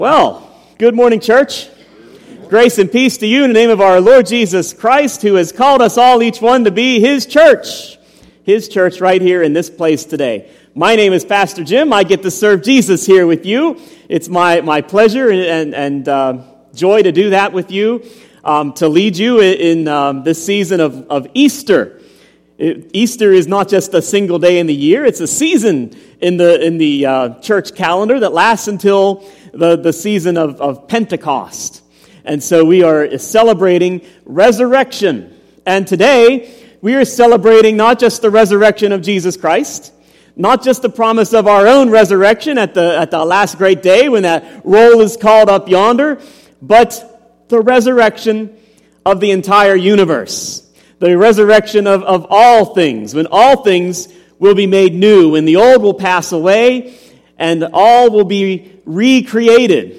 Well, good morning, church. Grace and peace to you in the name of our Lord Jesus Christ, who has called us all, each one, to be His church right here in this place today. My name is Pastor Jim. I get to serve Jesus here with you. It's my pleasure and joy to do that with you, to lead you in this season of Easter. Easter is not just a single day in the year; it's a season in the church calendar that lasts until the season of Pentecost. And so we are celebrating resurrection. And today we are celebrating not just the resurrection of Jesus Christ, not just the promise of our own resurrection at the last great day when that roll is called up yonder, but the resurrection of the entire universe. The resurrection of all things, when all things will be made new, when the old will pass away and all will be recreated.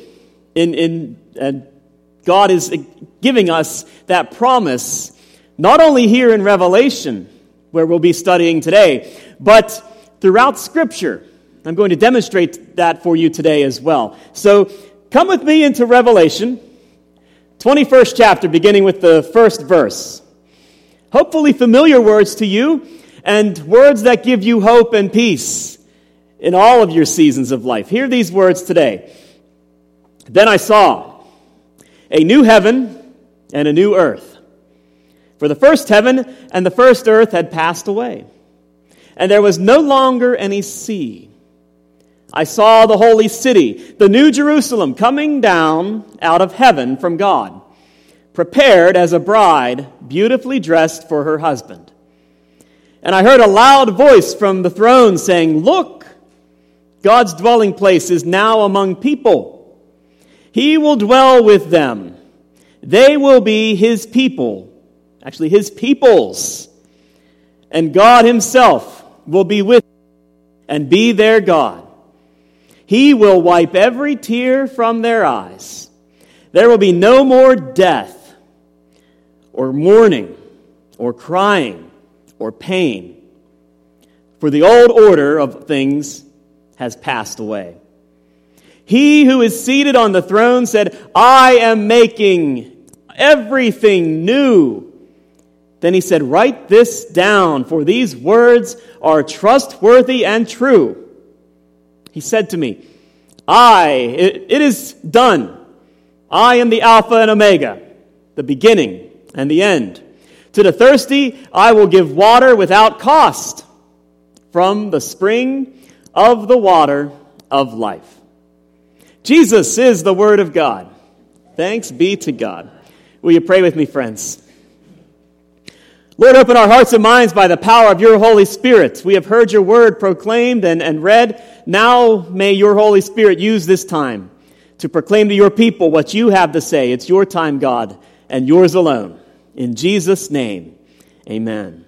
And God is giving us that promise, not only here in Revelation, where we'll be studying today, but throughout Scripture. I'm going to demonstrate that for you today as well. So come with me into Revelation, 21st chapter, beginning with the first verse. Hopefully familiar words to you, and words that give you hope and peace in all of your seasons of life. Hear these words today. Then I saw a new heaven and a new earth. For the first heaven and the first earth had passed away, and there was no longer any sea. I saw the holy city, the new Jerusalem, coming down out of heaven from God, prepared as a bride, beautifully dressed for her husband. And I heard a loud voice from the throne saying, "Look, God's dwelling place is now among people. He will dwell with them. They will be His people," actually His peoples. "And God Himself will be with them and be their God. He will wipe every tear from their eyes. There will be no more death, or mourning, or crying, or pain. For the old order of things has passed away." He who is seated on the throne said, "I am making everything new." Then He said, "Write this down, for these words are trustworthy and true." He said to me, it is done. I am the Alpha and Omega, the beginning and the end. To the thirsty, I will give water without cost from the spring of the water of life. Jesus is the Word of God. Thanks be to God. Will you pray with me, friends? Lord, open our hearts and minds by the power of your Holy Spirit. We have heard your word proclaimed and read. Now may your Holy Spirit use this time to proclaim to your people what you have to say. It's your time, God, and yours alone. In Jesus' name, amen.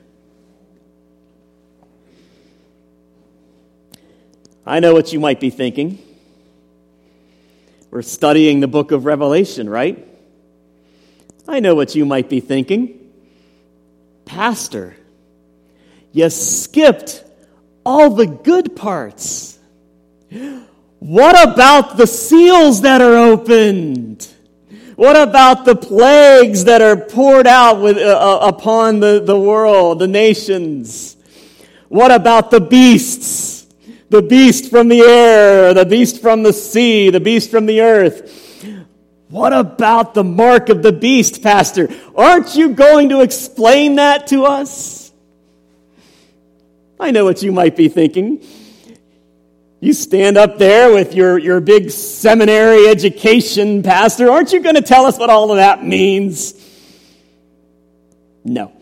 I know what you might be thinking. We're studying the book of Revelation, right? I know what you might be thinking. Pastor, you skipped all the good parts. What about the seals that are opened? What about the plagues that are poured out upon the world, the nations? What about the beasts? The beast from the air, the beast from the sea, the beast from the earth. What about the mark of the beast, Pastor? Aren't you going to explain that to us? I know what you might be thinking. You stand up there with your big seminary education, Pastor. Aren't you going to tell us what all of that means? No.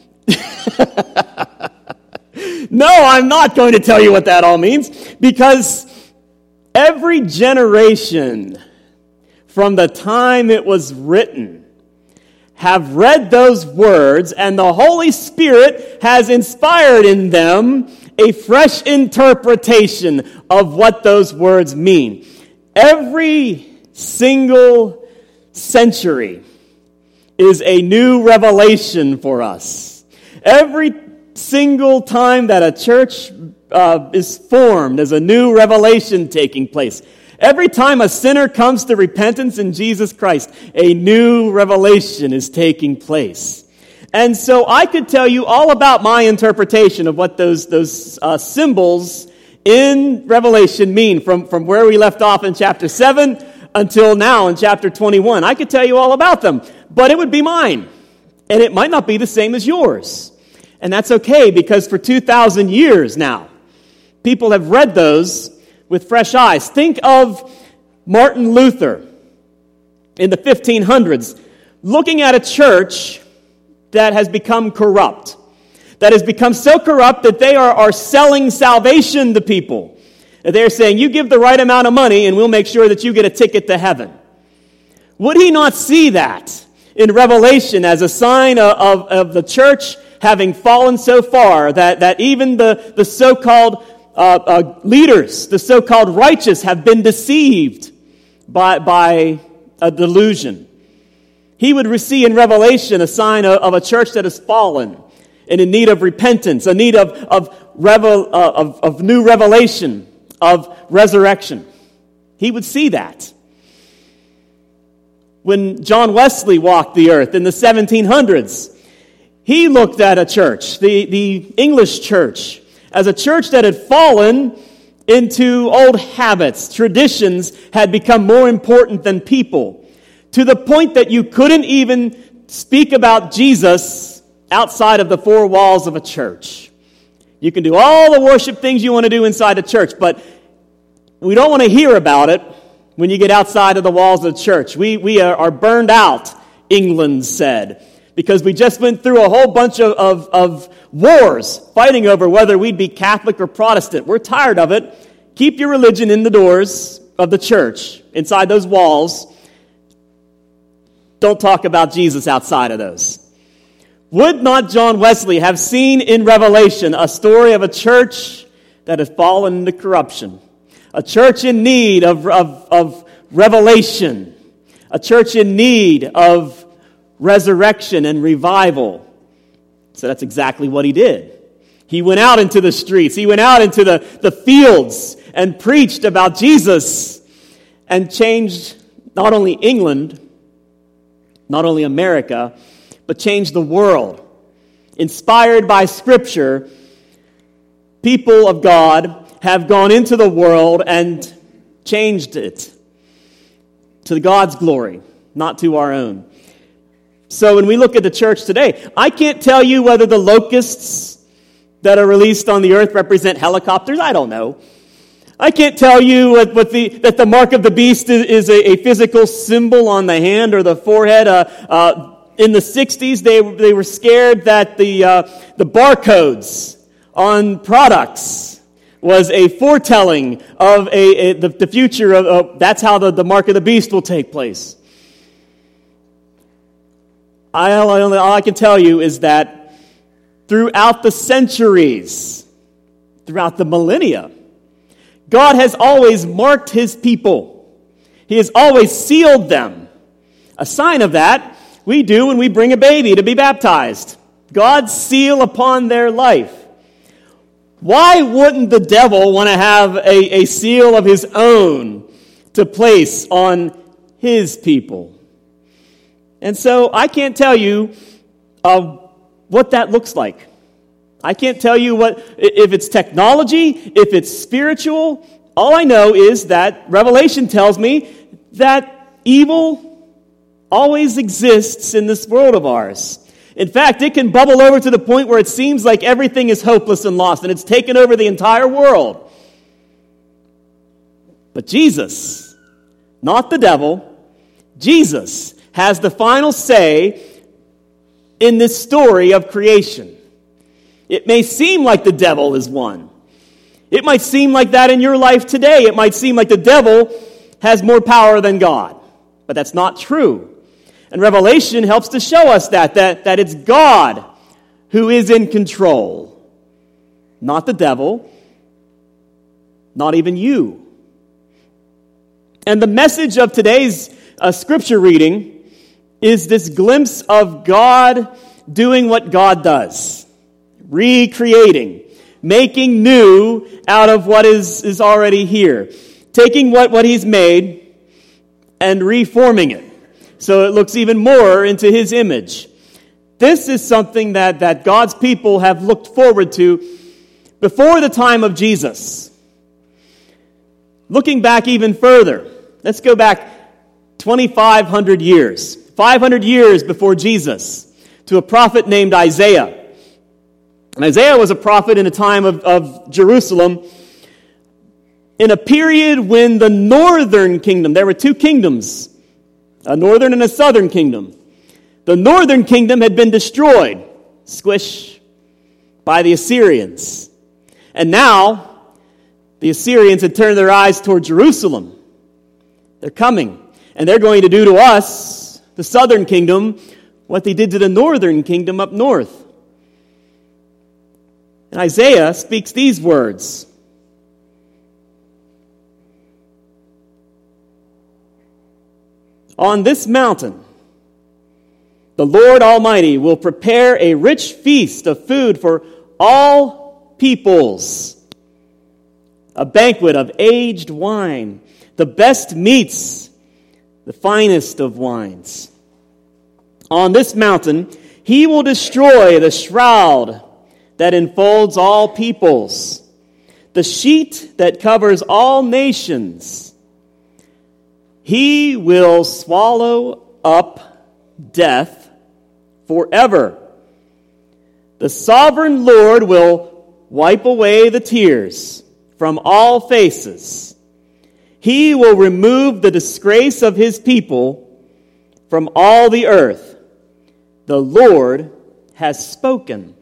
No, I'm not going to tell you what that all means, because every generation from the time it was written have read those words, and the Holy Spirit has inspired in them a fresh interpretation of what those words mean. Every single century is a new revelation for us. Every single time that a church is formed, there's a new revelation taking place. Every time a sinner comes to repentance in Jesus Christ, a new revelation is taking place. And so I could tell you all about my interpretation of what those symbols in Revelation mean from where we left off in chapter 7 until now in chapter 21. I could tell you all about them, but it would be mine. And it might not be the same as yours. And that's okay, because for 2,000 years now, people have read those with fresh eyes. Think of Martin Luther in the 1500s looking at a church that has become corrupt, that has become so corrupt that they are selling salvation to people. They're saying, you give the right amount of money and we'll make sure that you get a ticket to heaven. Would he not see that in Revelation as a sign of the church having fallen so far that even the so-called leaders, the so-called righteous, have been deceived by a delusion? He would see in Revelation a sign of a church that has fallen and in need of repentance, a need of new revelation, of resurrection. He would see that. When John Wesley walked the earth in the 1700s, he looked at a church, the English church, as a church that had fallen into old habits. Traditions had become more important than people, to the point that you couldn't even speak about Jesus outside of the four walls of a church. You can do all the worship things you want to do inside a church, but we don't want to hear about it when you get outside of the walls of the church. We are burned out, England said, because we just went through a whole bunch of wars fighting over whether we'd be Catholic or Protestant. We're tired of it. Keep your religion in the doors of the church, inside those walls. Don't talk about Jesus outside of those. Would not John Wesley have seen in Revelation a story of a church that has fallen into corruption? A church in need of revelation. A church in need of resurrection and revival. So that's exactly what he did. He went out into the streets. He went out into the fields and preached about Jesus and changed not only England, not only America, but changed the world. Inspired by Scripture, people of God have gone into the world and changed it to God's glory, not to our own. So when we look at the church today, I can't tell you whether the locusts that are released on the earth represent helicopters. I don't know. I can't tell you that the mark of the beast is a physical symbol on the hand or the forehead. In the 60s, they were scared that the barcodes on products was a foretelling of the future of that's how the mark of the beast will take place. All I can tell you is that throughout the centuries, throughout the millennia, God has always marked his people. He has always sealed them. A sign of that we do when we bring a baby to be baptized. God's seal upon their life. Why wouldn't the devil want to have a seal of his own to place on his people? And so I can't tell you what that looks like. I can't tell you if it's technology, if it's spiritual. All I know is that Revelation tells me that evil always exists in this world of ours. In fact, it can bubble over to the point where it seems like everything is hopeless and lost, and it's taken over the entire world. But Jesus, not the devil, Jesus has the final say in this story of creation. It may seem like the devil is one. It might seem like that in your life today. It might seem like the devil has more power than God. But that's not true. And Revelation helps to show us that it's God who is in control. Not the devil. Not even you. And the message of today's scripture reading is this glimpse of God doing what God does. Recreating. Making new out of what is already here. taking what he's made and reforming it so it looks even more into his image. This is something that God's people have looked forward to before the time of Jesus. Looking back even further, let's go back 2,500 years, 500 years before Jesus, to a prophet named Isaiah. And Isaiah was a prophet in the time of Jerusalem, in a period when the northern kingdom, there were two kingdoms, a northern and a southern kingdom. The northern kingdom had been destroyed, squish, by the Assyrians. And now, the Assyrians had turned their eyes toward Jerusalem. They're coming. And they're going to do to us, the southern kingdom, what they did to the northern kingdom up north. And Isaiah speaks these words. On this mountain, the Lord Almighty will prepare a rich feast of food for all peoples, a banquet of aged wine, the best meats, the finest of wines. On this mountain, he will destroy the shroud that enfolds all peoples, the sheet that covers all nations. He will swallow up death forever. The sovereign Lord will wipe away the tears from all faces. He will remove the disgrace of his people from all the earth. The Lord has spoken.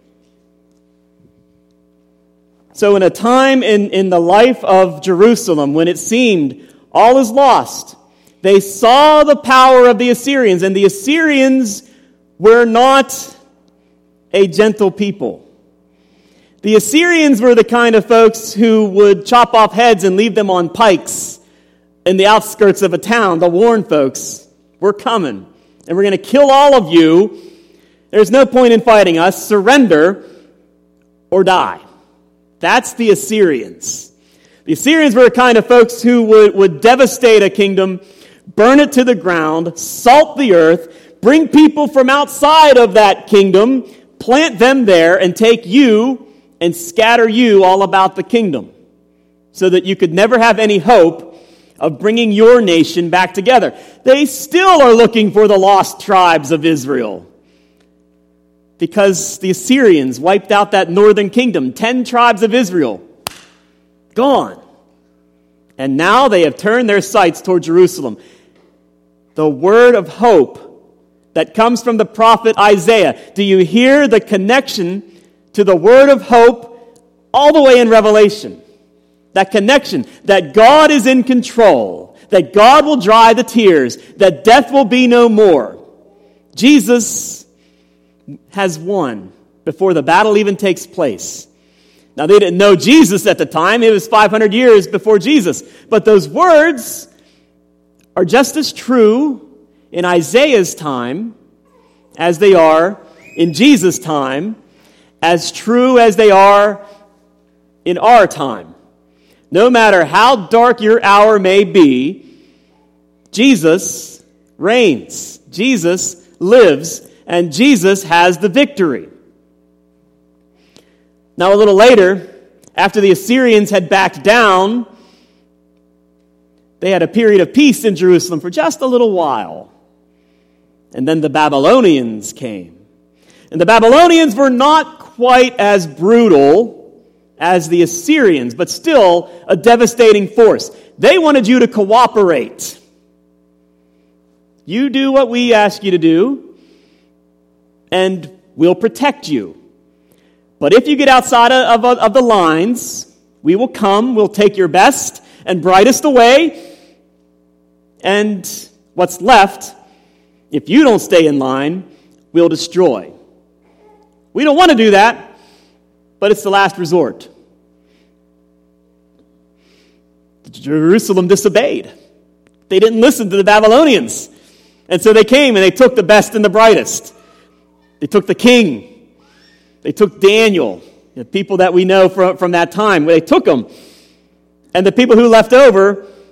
So in a time in the life of Jerusalem when it seemed all is lost, they saw the power of the Assyrians, and the Assyrians were not a gentle people. The Assyrians were the kind of folks who would chop off heads and leave them on pikes in the outskirts of a town. The warn folks, we're coming, and we're going to kill all of you. There's no point in fighting us. Surrender or die. That's the Assyrians. The Assyrians were the kind of folks who would devastate a kingdom, burn it to the ground, salt the earth, bring people from outside of that kingdom, plant them there, and take you and scatter you all about the kingdom so that you could never have any hope of bringing your nation back together. They still are looking for the lost tribes of Israel because the Assyrians wiped out that northern kingdom, 10 tribes of Israel, gone. And now they have turned their sights toward Jerusalem. The word of hope that comes from the prophet Isaiah. Do you hear the connection to the word of hope all the way in Revelation? That connection, that God is in control, that God will dry the tears, that death will be no more. Jesus has won before the battle even takes place. Now, they didn't know Jesus at the time. It was 500 years before Jesus. But those words are just as true in Isaiah's time as they are in Jesus' time, as true as they are in our time. No matter how dark your hour may be, Jesus reigns. Jesus lives, and Jesus has the victory. Now, a little later, after the Assyrians had backed down, they had a period of peace in Jerusalem for just a little while. And then the Babylonians came. And the Babylonians were not quite as brutal as the Assyrians, but still a devastating force. They wanted you to cooperate. You do what we ask you to do, and we'll protect you. But if you get outside of the lines, we will come, we'll take your best and brightest away, and what's left, if you don't stay in line, we'll destroy. We don't want to do that, but it's the last resort. Jerusalem disobeyed. They didn't listen to the Babylonians. And so they came and they took the best and the brightest. They took the king. They took Daniel, the people that we know from that time. They took them. And the people who left over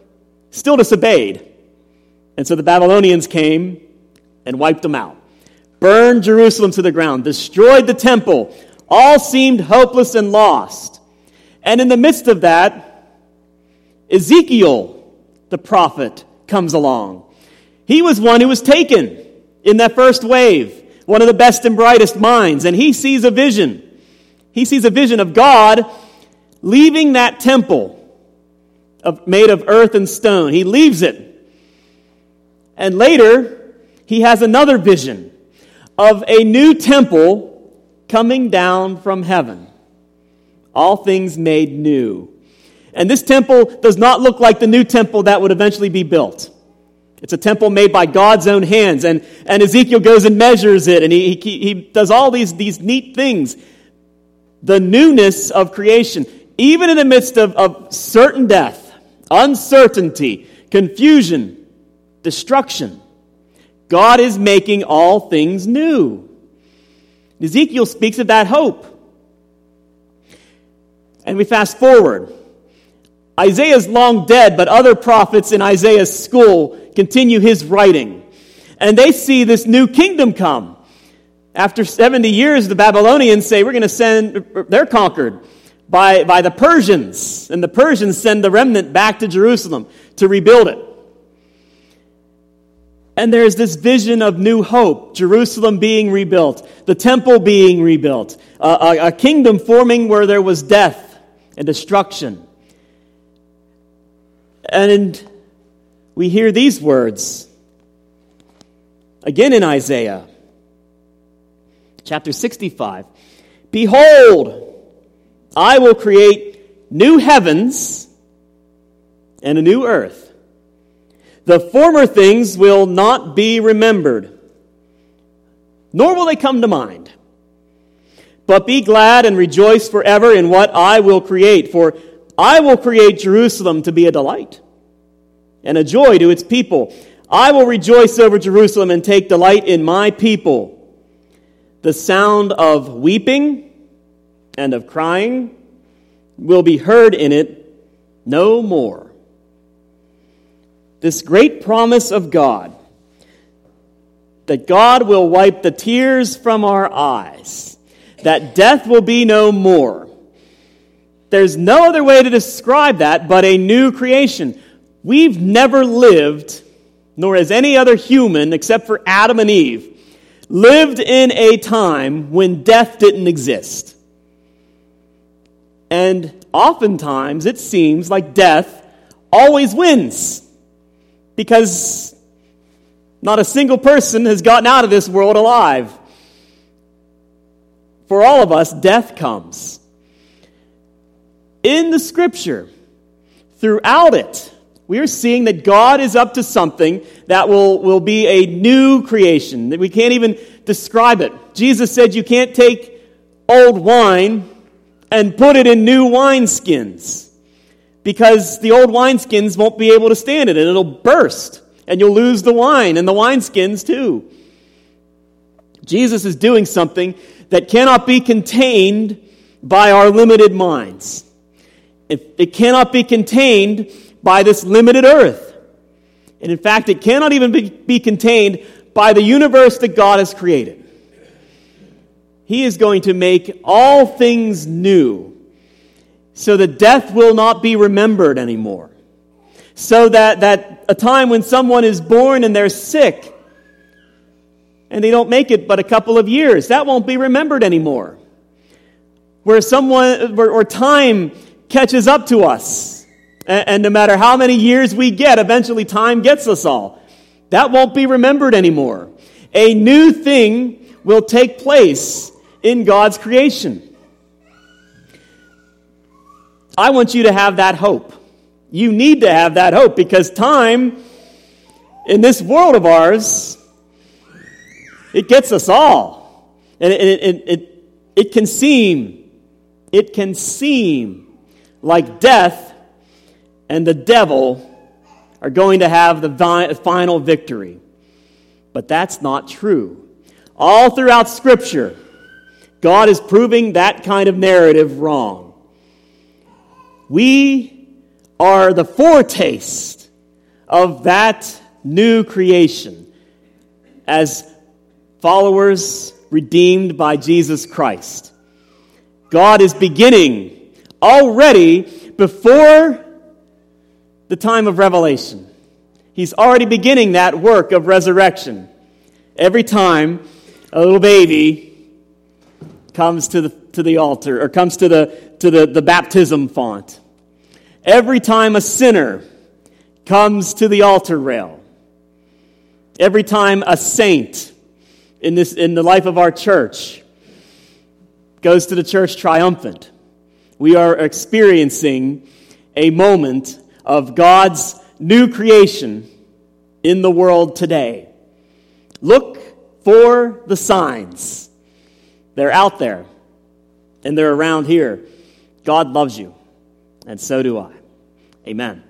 still disobeyed. And so the Babylonians came and wiped them out, burned Jerusalem to the ground, destroyed the temple. All seemed hopeless and lost. And in the midst of that, Ezekiel, the prophet, comes along. He was one who was taken in that first wave, one of the best and brightest minds, and he sees a vision. He sees a vision of God leaving that temple made of earth and stone. He leaves it. And later, he has another vision of a new temple coming down from heaven. All things made new. And this temple does not look like the new temple that would eventually be built. It's a temple made by God's own hands. And Ezekiel goes and measures it, and he does all these neat things. The newness of creation, even in the midst of certain death, uncertainty, confusion, destruction, God is making all things new. Ezekiel speaks of that hope. And we fast forward. Isaiah's long dead, but other prophets in Isaiah's school continue his writing. And they see this new kingdom come. After 70 years, the Babylonians say, they're conquered by the Persians. And the Persians send the remnant back to Jerusalem to rebuild it. And there's this vision of new hope, Jerusalem being rebuilt, the temple being rebuilt, a kingdom forming where there was death and destruction. And we hear these words again in Isaiah chapter 65. Behold, I will create new heavens and a new earth. The former things will not be remembered, nor will they come to mind. But be glad and rejoice forever in what I will create, for I will create Jerusalem to be a delight and a joy to its people. I will rejoice over Jerusalem and take delight in my people. The sound of weeping and of crying will be heard in it no more. This great promise of God, that God will wipe the tears from our eyes, that death will be no more. There's no other way to describe that but a new creation. We've never lived, nor has any other human, except for Adam and Eve, lived in a time when death didn't exist. And oftentimes it seems like death always wins, because not a single person has gotten out of this world alive. For all of us, death comes. In the Scripture, throughout it, we are seeing that God is up to something that will be a new creation, that we can't even describe it. Jesus said you can't take old wine and put it in new wineskins, because the old wineskins won't be able to stand it, and it'll burst, and you'll lose the wine and the wineskins too. Jesus is doing something that cannot be contained by our limited minds. It cannot be contained by this limited earth. And in fact, it cannot even be contained by the universe that God has created. He is going to make all things new, so that death will not be remembered anymore. So that a time when someone is born and they're sick, and they don't make it but a couple of years, that won't be remembered anymore. Where time catches up to us, and no matter how many years we get, eventually time gets us all. That won't be remembered anymore. A new thing will take place in God's creation. I want you to have that hope. You need to have that hope, because time in this world of ours, it gets us all. And it can seem like death and the devil are going to have the final victory. But that's not true. All throughout Scripture, God is proving that kind of narrative wrong. We are the foretaste of that new creation as followers redeemed by Jesus Christ. God is beginning already before the time of revelation. He's already beginning that work of resurrection. Every time a little baby comes to the altar, or comes to the baptism font, every time a sinner comes to the altar rail, every time a saint in the life of our church goes to the church triumphant, we are experiencing a moment of God's new creation in the world today. Look for the signs. They're out there, and they're around here. God loves you, and so do I. Amen.